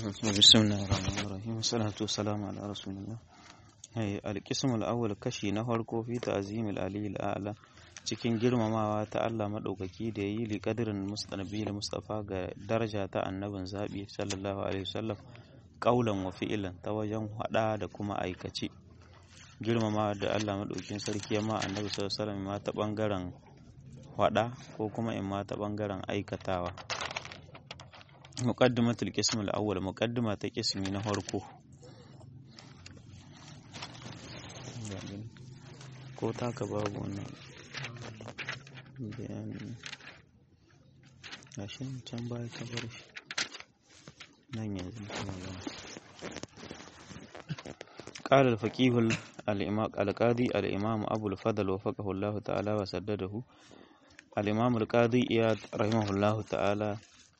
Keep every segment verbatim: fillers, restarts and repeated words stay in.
بسم الله الرحمن الرحيم والصلاة والسلام على رسول الله. القسم الأول kashi na farko fi ta'zim al-ali al-a'la cikin girmamawa ta Allah madaukaki da yayi li qadrin mustanabbil mustafa ga daraja ta annabin zabi sallallahu alaihi wasallam qaulan wa fi'lan ta wajen hada da kuma aikace. Girmamawa da Allah madaukin sarki ma annabi sallallahu alaihi wasallam ma ta bangaren hada ko kuma in ma ta bangaren aikatawa. Muqaddimatul qism al-awwal muqaddima ta qismi na farko ko taka babu wannan bayani gashin can baya ka bar shi nan yanzu kuma gana. قال الفقيه الإمام القاضي الإمام أبو الفضل وفقه الله تعالى وسدده الإمام القاضي إياد رحمه الله تعالى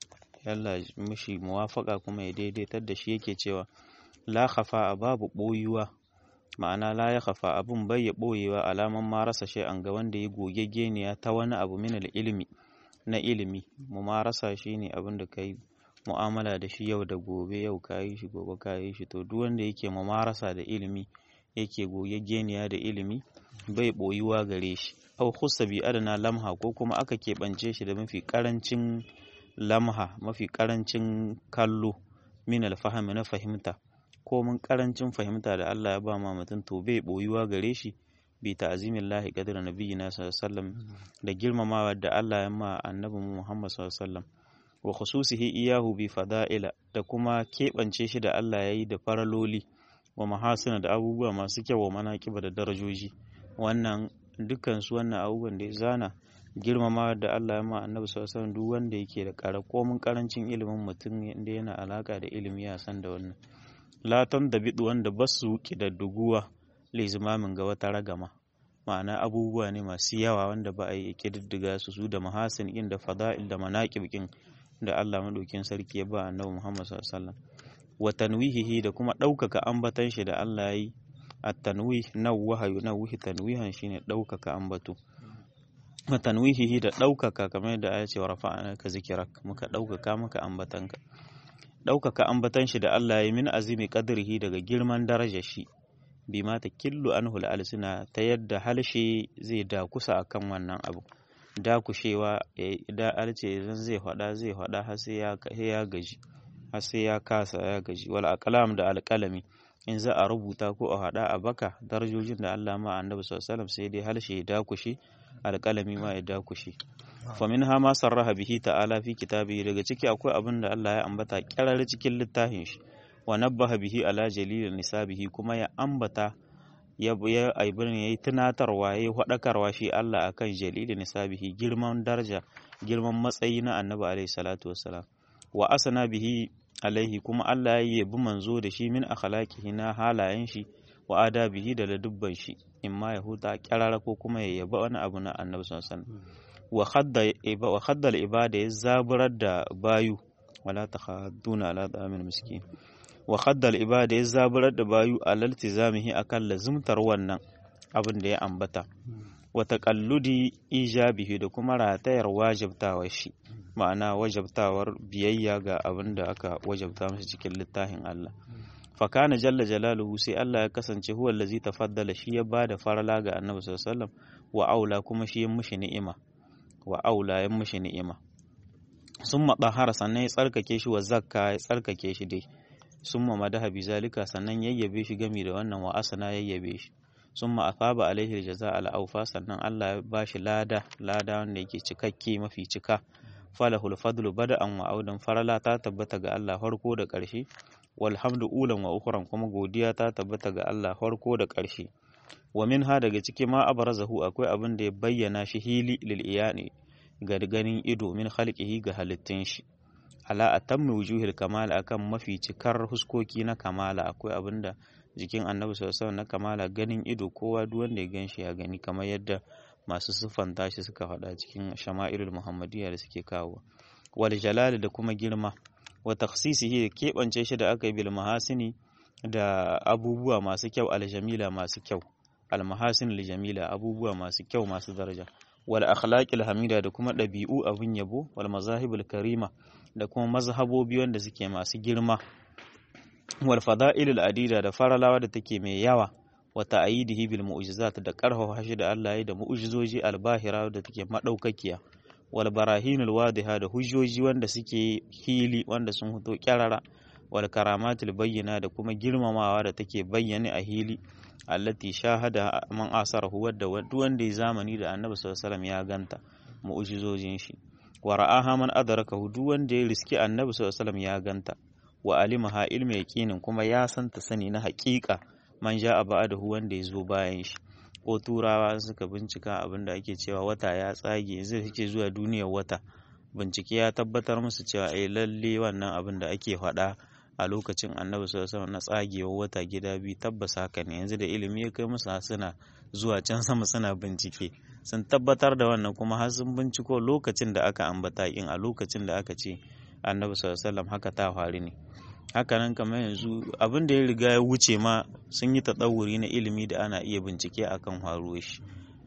yalla mishi muwafaka kuma ya daidaitar da shi yake cewa la khafa babu boyuwa ma'ana la ya khafa abun bai ya boyewa alaman ma rasa shi an ga wanda ya gogegeniya ta wani abu min ilimi na ilimi mu ma rasa shi ne abin da kai mu'amala da shi yau da gobe yau kayi shi gobe kayi shi to duk wanda yake mu ma rasa da ilimi yake gogegeniya da ilimi bai boyuwa gare shi au khussa bi adana lamha ko kuma aka keɓance shi da mafi karancin lamha mafi karancin kallo min alfahami na fahimta ko mun karancin fahimta da Allah ya ba ma mutum to bai boyuwa gare shi bi ta'zimillahi qadra nabiyina sallallahu alaihi wasallam da girmamawa da Allah ya ma annabi Muhammad sallallahu alaihi wasallam wa khususihi iyahu bi fada'ila da kuma kebance shi da Allah yayi da faraloli wa mahasina da abubuwa masu kyau wa manaqiba da darajoji wannan dukkan su wannan abubuwan da ya zana girmama da Allah ya ma annabi sallallahu alaihi wasallam duk wanda yake da ƙara komin karancin ilimin mutum inda yana alaka da ilimi ya san da wannan latan da bidu wanda basu kidadduguwa lizimamin ga wata ragama ma'ana abubuwa ne masu yawa wanda ba a yi kididdiga su su da mahasin in da fada'il da manaqib kin da Allah madaukin sarki ya ba annabi Muhammad sallallahu alaihi wasallam wa tanwihihi da kuma ɗaukaka ambatan shi da Allah ya yi at-tanwih nawwaha yunawwihi tanwihan shine ɗaukaka ambato matanwihihi da ɗaukaka kamar yadda aya ce wa rafa'ana ka zikirak muka ɗaukaka maka ambatanka ɗaukaka ambatan shi da Allah ya min azimi qadrihi daga girman darajar shi bi ma ta killu anhu al-alsina ta yadda halshe zai dakusa akan wannan abu dakushewa da alce idan zai faɗa zai faɗa har sai ya ya gaji har sai ya kasa ya gaji wal aqlam da alqalami in za a rubuta ko a haɗa a baka darajojin da Allah ma annabi sallallahu alaihi wasallam sai dai halshe ya dakushe alƙalami ma ya dakushe fa minha ma sarraha bihi ta'ala fi kitabihi daga ciki akwai abin da Allah ya ambata kirar cikin littafin shi wa nabbaha bihi ala jalil nisabihi kuma ya ambata ya ya aibin yayi tunatarwa yayi hadakarwa shi Allah akan jalil nisabihi girman daraja girman matsayi na annabi alaihi salatu wassalam wa asana bihi alaihi kuma Allah ya yabi manzo da shi min akhlaqihi na halayen shi wa adabihi da ladubban shi in ma ya huta kirara ko kuma ya yaba wani abu na annabi sallallahu alaihi wasallam wa khadda wa khadda al-ibada ya zaburar da bayu wala takhaduna ala damin miskin wa khadda al-ibada ya zaburar da bayu alal tizamihi akan lazimtar wannan abin da ya ambata wa taqalludi ijabihi da kuma ratayar wajibtawar shi ma'ana wajibtawar biyayya ga abin da aka wajibta masa cikin littafin Allah fakana jalla jalaluhu sai Allah ya kasance huwa allazi tafaddala shi ya bada farala ga annabi sallallahu alaihi wasallam wa aula kuma shi ya mushi ni'ima wa aula ya mushi ni'ima summa dahara sannan ya tsarkake shi wa zakka ya tsarkake shi dai summa madaha bi zalika sannan yayyabe shi gami da wannan wa asana yayyabe shi summa athaba alaihi aljazaa al-awfa sannan Allah ya bashi lada lada wanda yake cikakke mafi cika falahul fadlu bada'an wa audan farala ta tabbata ga Allah farko da ƙarshe walhamdu ulan wa ukhran kuma godiya ta tabbata ga Allah farko da ƙarshe wa minha daga cikin ma abrazahu akwai abin da ya bayyana shi hili lil iyani ga ganin ido min khalqihi ga halittun shi ala atammi wujuhil kamal akan mafi cikar huskoki na kamala akwai abin da jikin annabi sallallahu alaihi wasallam na kamala ganin ido kowa duk wanda ya ganshi ya gani kamar yadda masu siffanta shi suka faɗa cikin shama'ilul muhammadiyya da suke kawo wal jalal da kuma girma wa takhsisihi keɓance shi da aka yi bil mahasini da abubuwa masu kyau al jamila masu kyau al mahasin al jamila abubuwa masu kyau masu daraja wal akhlaqil hamida da kuma ɗabi'u abun yabo wal mazahibul karima da kuma mazhabobi wanda suke masu girma wal fada'ilul adida da faralawa da take mai yawa wa ta'yidihi bil mu'jizat da karfafa shi da Allah ya da mu'jizoji albahira da take madaukakiya wal barahinul wadiha da hujjoji wanda suke hili wanda sun fito kyarara wal karamatul bayyana da kuma girmamawa da take bayyane a hili allati shahada man asarahu wadda wanda ya zamani da Annabi sallallahu alaihi wasallam ya ganta mu'jizojin shi wa ra'aha man adrakahu duk wanda ya riski Annabi sallallahu alaihi wasallam ya ganta wa alimaha ilmi yaqinin kuma ya santa sani na haƙiƙa man ja'a ba'dahu wanda ya zo bayan shi ko turawa suka bincika abinda ake cewa wata ya tsage zai suke zuwa duniyar wata bincike ya tabbatar musu cewa ai lalle wannan abin da ake faɗa a lokacin Annabi sallallahu alaihi wasallam na tsagewar wata gida biyu tabbas haka ne yanzu da ilimi ya kai musu suna zuwa can sama suna bincike sun tabbatar da wannan kuma har sun binciko lokacin da aka ambata in a lokacin da aka ce Annabi sallallahu alaihi wasallam haka ta faru ne haka nan kamar yanzu abin da ya riga ya wuce ma sun yi tatsawuri na ilimi da ana iya bincike akan faruwar shi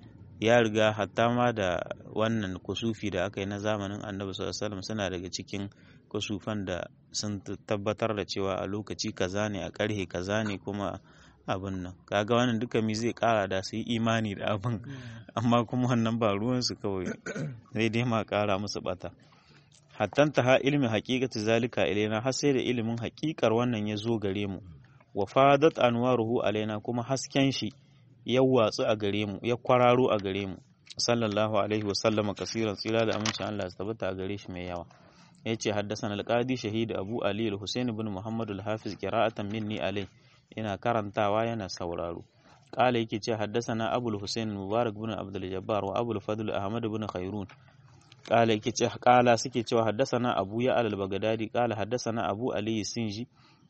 ya riga hatta ma da wannan kusufi da aka yi na zamanin Annabi sallallahu alaihi wasallam suna daga cikin kusufan da sun tabbatar da cewa a lokaci kaza ne a karhe kaza ne kuma abin nan kaga wannan duka mi zai kara da su yi imani da abin amma kuma wannan ba ruwansu kawai zai dai ma kara musu bata hattan ta ha ilimin haqiqati zalika ilaina har sai da ilimin haƙiƙar wannan ya zo gare mu wa fadat anwaruhu alaina kuma hasken shi ya watsu a gare mu ya kwararo a gare mu sallallahu alaihi wa sallama kasiran tsira da amincin Allah ya tabbata a gare shi mai yawa yace haddathana al-qadi shahid abu ali al-husayn ibn muhammad al-hafiz qira'atan minni alai yana karantawa yana sauraro qala yake ce haddathana abu al-husayn mubarak ibn abdul jabbar wa abu al-fadl ahmad ibn khairun qala yake ce qala suke cewa haddathana abu ya al-bagdadi qala haddathana abu ali sinji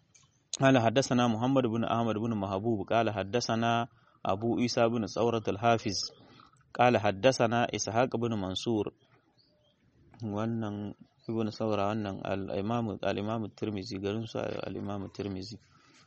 qala haddathana muhammad ibn ahmad ibn mahbub qala haddathana abu isa ibn tsawrat al-hafiz qala haddathana ishaq ibn mansur wannan ibn saura wannan al-imam al-imam at-tirmidhi garin su al-imam at-tirmidhi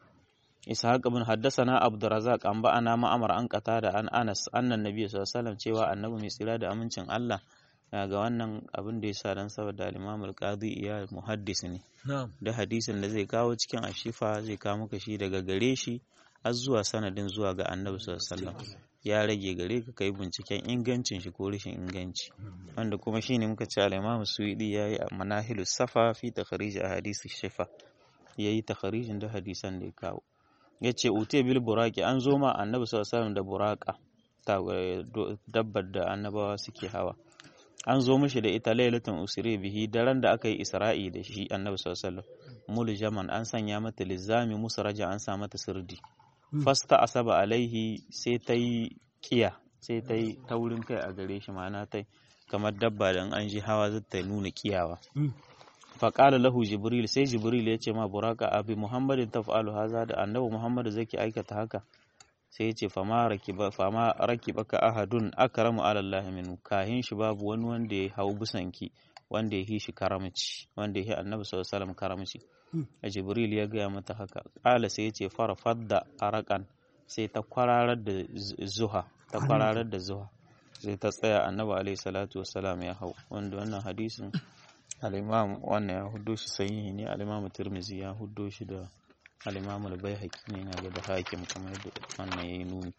ishaq ibn haddathana abdurrazzaq an ba'ana ma'amar an qatada an anas annan nabi sallallahu alaihi wasallam cewa annabi mai tsira da amincin Allah ga wannan abin da yasa dan saboda al-imam al-qadi ya muhaddis ne da hadisin da zai kawo cikin ashifa zai kawo maka shi daga gare shi har zuwa sanadin zuwa ga annabi sallallahu alaihi wasallam ya rage gare ka kai binciken ingancin shi ko rashin inganci wanda kuma shine muka ce al-imam suwidi yayi manahilu safa fi takhrij ahadith shifa yayi takhrijin da hadisan da ya kawo yace ute bil buraqi an zo ma annabi sallallahu alaihi wasallam da buraqa ta dabbar da annabawa suke hawa an zo mishi da ita lailatun usri bihi daren da aka yi isra'i da shi annabi sallallahu alaihi wasallam muljaman an sanya mata lizami musraja an sa mata sirdi fasta asaba alaihi sai ta yi kiya sai ta yi taurin kai a gare shi ma'ana ta kamar dabba da an ji hawa zai ta nuna kiyawa faƙala lahu jibril sai jibril ya ce ma buraka abi muhammadin taf'alu haza da annabi muhammadu zaki aikata haka sai ya ce fama rakiba fama rakibaka ahadun akramu ala allah minhu kahin shi babu wani wanda ya hau busanki wanda ya hi shi karamci wanda ya hi annabi sallallahu alaihi wasallam karamci a jibril ya gaya mata haka ƙala sai ya ce fara fadda arakan sai ta kwararar da zuha ta kwararar da zuha sai ta tsaya annabi alaihi salatu wassalam ya hau wanda wannan hadisin al-imam wannan ya huddo shi sahihi ne al-imam tirmizi ya huddo shi da al-imam al-baihaqi ne yana da hakim kamar yadda wannan yayi nuni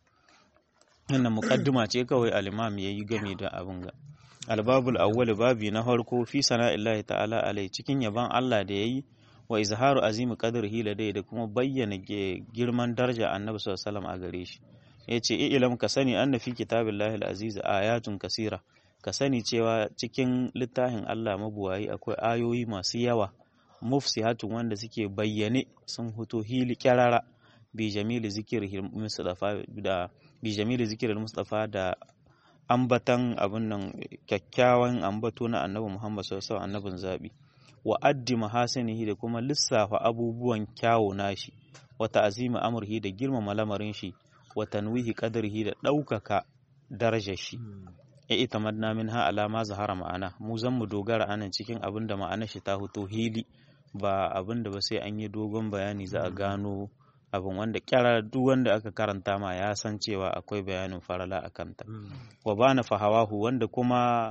wannan muqaddima ce kawai al-imam yayi game da abin ga al-babul awwal babi na farko fi sana'illahi ta'ala alai cikin yaban Allah da yayi wa izharu azimi qadrihi ladai da kuma bayyana girman daraja annabi sallallahu alaihi wasallam a gare shi yace ilam ka sani anna fi kitabillahi al-aziz ayatun kasira ka sani cewa cikin littafin Allah mabuwayi akwai ayoyi masu yawa mufsihatun wanda suke bayyane sun huto hili kyarara bi jamili zikrihi mustafa da bi jamili zikril mustafa da ambatan abun nan kyakkyawan ambato na annabi Muhammad sallallahu alaihi wasallam annabin zabi wa addi mahasinihi da kuma lissafa abubuwan kyawu nashi wa ta'zima amrihi da girmama lamarin shi wa tanwihi qadrihi da ɗaukaka darajar shi ya ita madna min ha alama zahara ma'ana mu zan mu dogara anan cikin abin da ma'anar shi ta fito hili ba abin da ba sai an yi dogon bayani za a gano abin wanda kyara duk wanda aka karanta ma ya san cewa akwai bayanin farala a kanta wa bana fahawahu wanda kuma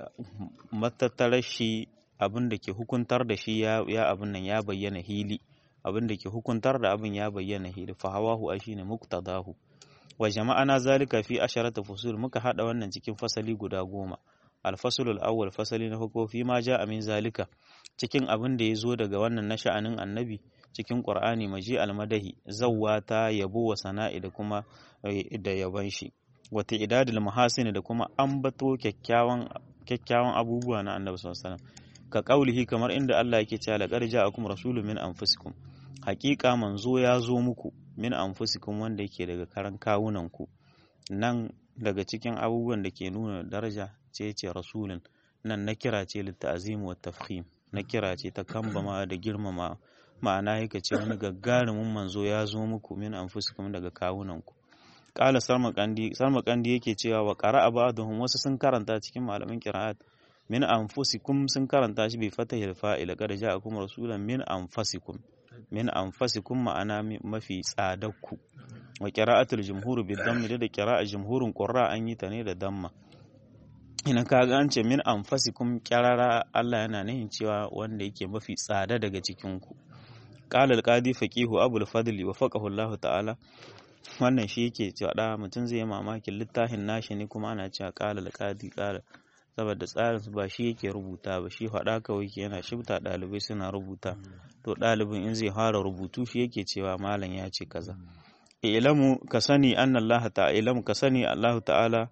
matattarar shi abin da ke hukuntar da shi ya abin nan ya bayyana hili abin da ke hukuntar da abin ya bayyana hi fa hawahu ai shine muqtadahu wa jama'ana zalika fi asharata fusul muka hada wannan cikin fasali guda goma al-fasl al-awwal fasali na farko fi ma ja'a min zalika cikin abin da yazo daga wannan na sha'anin annabi cikin Qur'ani maji al-madahi zawwata yabo wa sana'i da kuma da yaban shi wata idadul mahasin da kuma ambato kyakkyawan kyakkyawan abubuwa na annabi sallallahu alaihi wasallam ka kaulihi kamar inda Allah yake cewa laqad ja'akum rasulun min anfusikum haqiqa manzo ya zo muku min anfusikum wanda yake daga karan kawunan ku nan daga cikin abubuwan da ke nuna daraja ce ce rasulun nan na kira ce litta'zim wa tafkhim na kira ce ta kambama da girmama ma'ana yake ce wani gagarumin manzo ya zo muku min anfusikum daga kawunan ku qala sarmaqandi sarmaqandi yake cewa wa qara'a ba'dhum wasu sun karanta cikin malamin qira'at min anfusikum sun karanta shi bi fatahil fa'il qad ja'akum rasulan min anfusikum min anfusikum ma'ana mafi tsadakku wa qira'atul jumhur bi dammi da qira'a jumhurun qurra an yi ta ne da damma ina kaga an ce min anfusikum qirara Allah yana nihin cewa wanda yake mafi tsada daga cikin ku qala al-qadi faqihu abul fadli wa faqahu Allah ta'ala wannan shi yake cewa da mutum zai yi mamakin littafin nashi ne kuma ana cewa qala al-qadi qala saboda tsarin su ba shi yake rubuta ba shi faɗa kawai ke yana shibta ɗalibai suna rubuta to ɗalibin in zai fara rubutu shi yake cewa malam ya ce kaza ilamu ka sani anna Allah ta'ala ilamu ka sani Allah ta'ala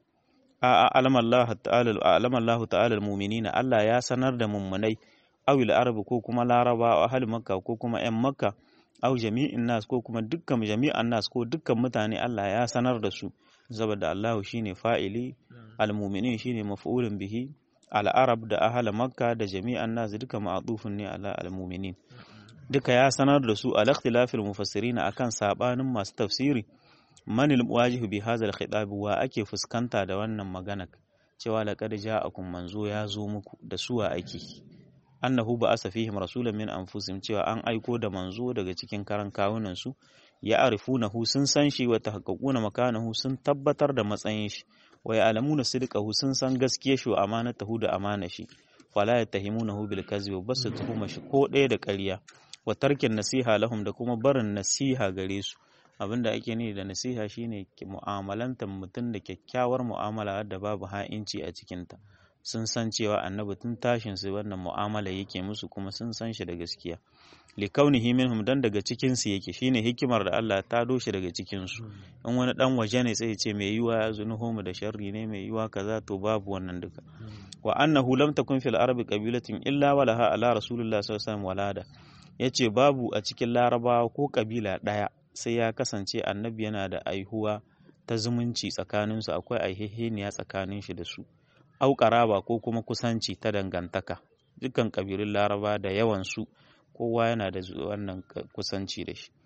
a alama Allah ta'ala alama Allah ta'ala almu'minina Allah ya sanar da mummunai awil arabu ko kuma laraba ahli makka ko kuma yan makka aw jami'in nas ko kuma dukkan jami'an nas ko dukkan mutane Allah ya sanar da su saboda Allah shine fa'ili al-mu'minin shine maf'ulun bihi al-arab da ahla makka da jami'an nas duka ma'dufun ne ala al-mu'minin duka ya sanar da su al-ikhtilafil mufassirin akan sabanin masu tafsiri manil wajihu bi hadha al-khitab wa ake fuskanta da wannan magana cewa laqad ja'akum manzo ya zo muku da suwa ake annahu ba'asa fihim rasulan min anfusihim cewa an aiko da manzo daga cikin karan kawunan su ya arifunahu sun san shi wa tahaqqaquna makanahu sun tabbatar da matsayin shi wa ya'lamuna sidqahu sun san gaskiyar shi wa amanatahu da amana shi fala yatahimunahu bil kazbi basu tuhuma shi ko ɗaya da ƙarya wa tarkin nasiha lahum da kuma barin nasiha gare su abinda ake ni da nasiha shine mu'amalantar mutum da kyakkyawar mu'amala da babu ha'inci a cikinta sun san cewa annabi tun tashin su wannan mu'amala yake musu kuma sun san shi da gaskiya li kaunihi minhum dan daga cikin su yake shine hikimar da Allah ta doshi daga cikin su in wani dan waje ne sai ya ce mai yiwa ya zunuhu mu da sharri ne mai yiwa kaza to babu wannan duka wa annahu lam takun fil arabi qabilatin illa walaha ala rasulillah sallallahu alaihi wasallam walada yace babu a cikin larabawa ko kabila daya sai ya kasance annabi yana da aihuwa ta zumunci tsakanin su akwai aihihiniya tsakanin shi da su au qaraba ko kuma kusanci ta dangantaka dukkan kabilun laraba da yawan su kowa yana da wannan kusanci da shi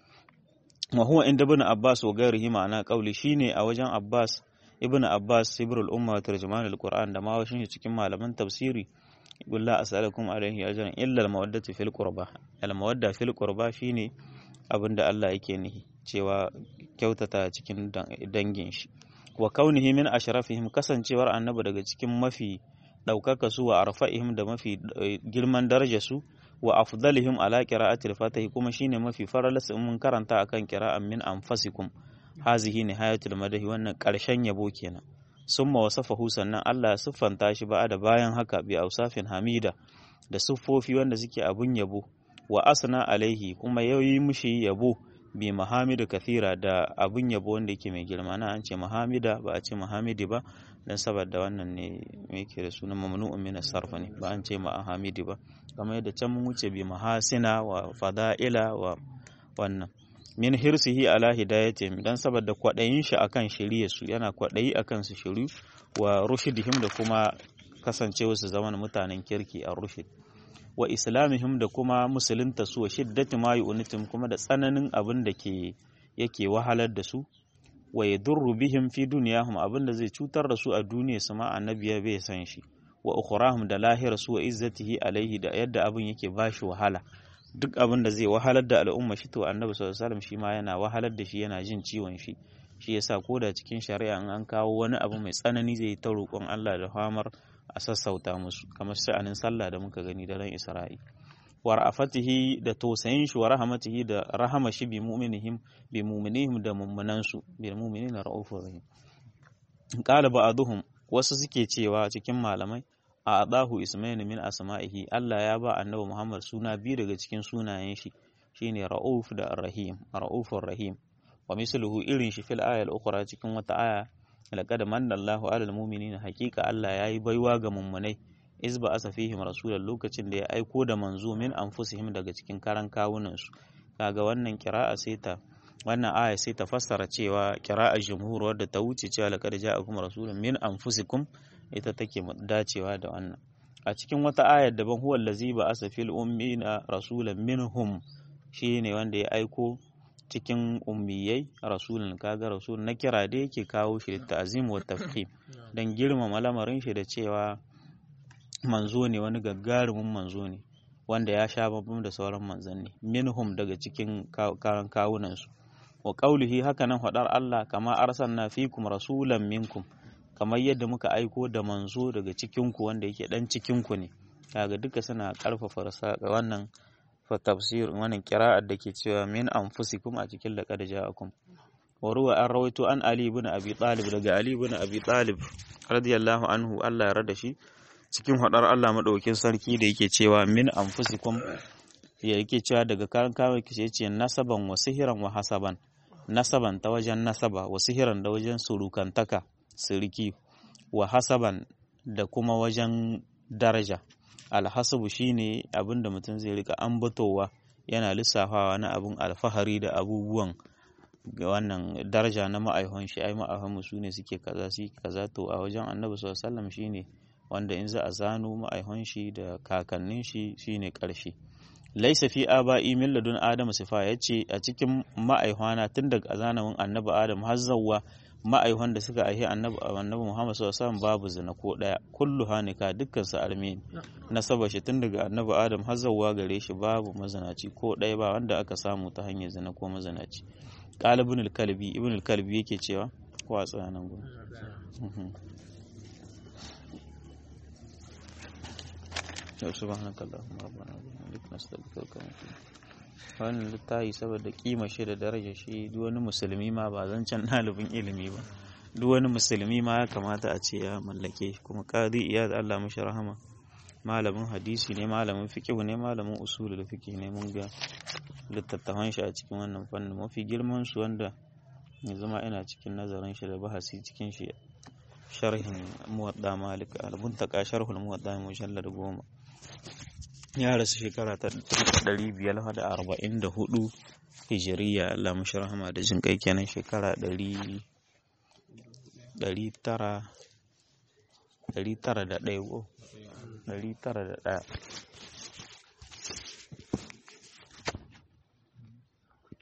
wa huwa inda ibn abbas wa gairihi ma'ana qauli shine a wajen abbas ibn abbas sibrul umma wa tarjuman alquran da ma washin cikin malaman tafsiri billahi asalakum alaihi ajran illa almawaddatu fil qurba almawadda fil qurba shine abinda Allah yake nihi cewa kyautata cikin dangin shi wa kaunihi min ashrafihim kasancewar annabi daga cikin mafi daukaka su wa arfa'ihim da mafi girman daraja su wa afdalihim ala qira'atil fatih kuma shine mafi faralas in mun karanta akan qira'an min anfasikum hazihi nihayatul madahi wannan karshen yabo kenan summa wasafahu sannan Allah siffanta shi ba da bayan haka bi ausafin hamida da siffofi wanda suke abun yabo wa asna alaihi kuma yayi mushi yabo bi mahamida kathira da abun yabo wanda yake mai girma na an ce mahamida ba a ce mahamidi ba dan saboda wannan ne yake da sunan mamnu'un min as-sarf ne ba an ce mahamidi ba kamar yadda can mun wuce bi mahasina wa fada'ila wa wannan min hirsihi ala hidayati dan saboda kwadayin shi akan shari'a su yana kwadayi akan su shiru wa rushidihim da kuma kasancewa su zaman mutanen kirki a rushid wa islamihim da kuma musulunta su wa shiddati ma yu'nitum kuma da tsananin abin da ke yake wahalar da su wa yadurru bihim fi dunyahum abin da zai cutar da su a duniya su ma annabi ya bai san shi wa ukhrahum da lahira su wa izzatihi alaihi da yadda abin yake bashi wahala duk abin da zai wahalar da al'umma shi to annabi sallallahu alaihi wasallam shi ma yana wahalar da shi yana jin ciwon shi shi yasa ko da cikin shari'a in an kawo wani abu mai tsanani zai ta roƙon Allah da famar a sassauta musu kamar sha'anin sallah da muka gani da ran Isra'i wa ra'afatihi da tausayin shi wa rahmatihi da rahama shi bi mu'minihim bi mu'minihim da mummunan su bi mu'minina ra'ufur rahim. Qala ba'duhum, wasu suke cewa cikin malamai, a adahu ismaini min asma'ihi, Allah ya ba annabi Muhammad suna biyu daga cikin sunayen shi shine ra'uf da rahim, ra'ufur rahim. Wa misluhu irin shi fil ayal ukhra cikin wata aya, laqad manna Allahu 'alal mu'minina, haqiqa Allah yayi baiwa ga mummunai, iz ba asa fihim rasulan, lokacin da ya aiko da manzo min anfusihim daga cikin karan kawunan su. Kaga wannan qira'a sai ta wannan aya sai ta fassara cewa qira'a jumhur wadda ta wuce cewa laqad ja'akum rasulun min anfusikum ita take dacewa da wannan. A cikin wata ayar daban, huwa allazi ba asa fil ummina rasulan minhum, shine wanda ya aiko cikin ummiyai rasulun. Kaga rasul na kira da yake kawo shi da ta'zim wa tafkhim dan girmama lamarin shi da cewa manzo ne, wani gaggarumin manzo ne wanda ya sha babban da sauran manzanni, minhum daga cikin karan kawunan su. Wa qaulihi, haka nan fadar Allah, kama arsalna fikum rasulan minkum, kamar yadda muka aiko da manzo daga cikin ku wanda yake dan cikin ku ne. Kaga duka suna karfafa wannan fa tafsir wannan qira'ar da ke cewa min anfusikum a cikin laqad ja'akum. Wa ruwa an rawaito an Ali ibn Abi Talib, daga Ali ibn Abi Talib radiyallahu anhu, Allah ya rada shi, cikin hadar Allah madaukakin sarki da yake cewa min anfusikum, ya yake cewa daga karan kawai kice yace nasaban wa sihiran wa hasaban, nasaban ta wajen nasaba, wa sihiran da wajen surukantaka siriki, wa hasaban da kuma wajen daraja. Alhasabu shine abinda mutum zai rika ambatowa yana lissafawa na abun alfahari da abubuwan ga wannan daraja na ma'aihon shi, ai ma'aihon mu sune suke kaza su kaza. To a wajen Annabi sallallahu alaihi wasallam shine wanda in za a zano ma'aihon shi da kakannin shi shine karshe. Laisa fi aba'i min ladun Adam sifa, yace a cikin ma'aihwana tun daga zanamin Annabi Adam har zawwa ma'aihon da suka aihi Annabi Annabi Muhammad sallallahu alaihi wasallam babu zina ko daya, kullu hanika dukkan su armin. Nasaba shi tun daga Annabi Adam har zawwa gare shi babu mazanaci ko daya, ba wanda aka samu ta hanyar zina ko mazanaci. Qala ibn al-Kalbi, ibn al-Kalbi yake cewa ko a tsayanan gurin subhanakallahumma rabbana wa bihamdika nastaghfiruka wa natubu. Wannan littafi saboda kima shi da daraja shi, duk wani musulmi ma ba zancen ɗalibin ilimi ba, duk wani musulmi ma ya kamata a ce ya mallake shi. Kuma Qadi Iyad, Allah mishi rahama, malamin hadisi ne, malamin fiqh ne, malamin usulul fiqh ne. Mun ga littattafan shi a cikin wannan fannin mafi girman su, wanda yanzu ma ina cikin nazarin shi da bahasi cikin shi, sharhin Muwatta Malik, al-Muntaka sharhul Muwatta mujallad goma. Ya rasu shekara ta ɗari biyar da arba'in da hudu hijiriya, Allah mashi rahama da jin kai, kenan shekara ɗari ɗari tara ɗari tara da ɗaya ɗari tara da ɗaya